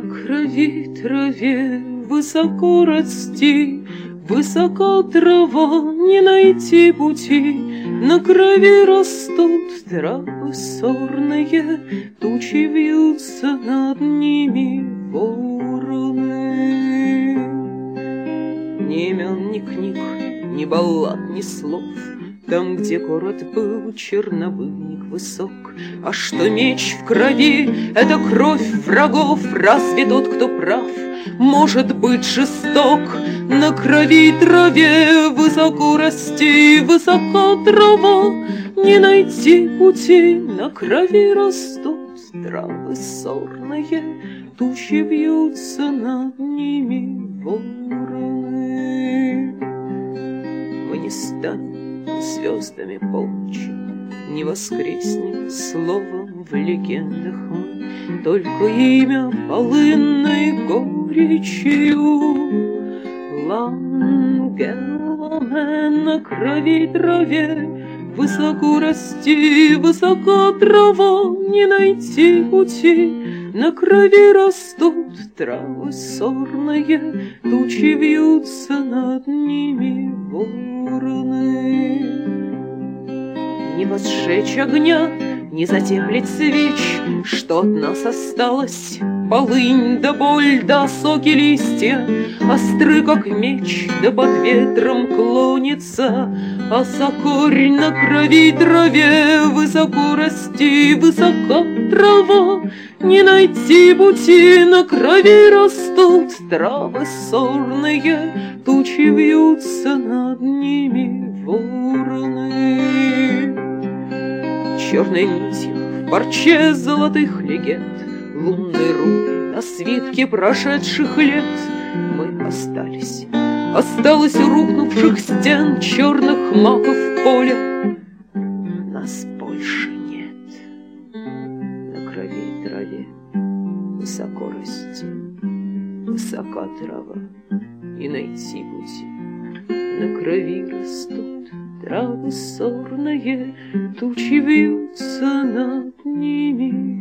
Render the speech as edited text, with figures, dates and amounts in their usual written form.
крови траве высоко расти, высока трава, не найти пути. На крови растут травы сорные, тучи вьются над ними вороны. Ни имен, ни книг, ни баллад, ни слов, там, где город был, чернобыльник высок. А что меч в крови — это кровь врагов, разве тот, кто прав, может быть жесток? На крови траве высоко расти, высока трава, не найти пути. На крови растут травы сорные, тучи вьются над ними вороны. Мы не станем звездами полночи, не воскреснем словом в легендах мы, только имя полынной горечью. Лангеломе, на крови траве высоко расти, высока трава, не найти пути. На крови растут травы сорные, тучи вьются над ними вороны. Не возжечь огня, не затеплить свеч, что от нас осталось? Полынь да боль да соки листья, остры как меч, да под ветром клонится. А сокорь на крови траве высоко расти, высока трава, не найти пути. На крови растут травы сорные, тучи вьются над ними вороны. Черной нитью в парче золотых легенд, лунной руной на свитке прошедших лет мы остались. Осталось у рухнувших стен черных маков поля. Нас больше нет. На крови и траве высоко расти, высока трава, и найти пути. На крови растут травы сорные, тучи вьются над ними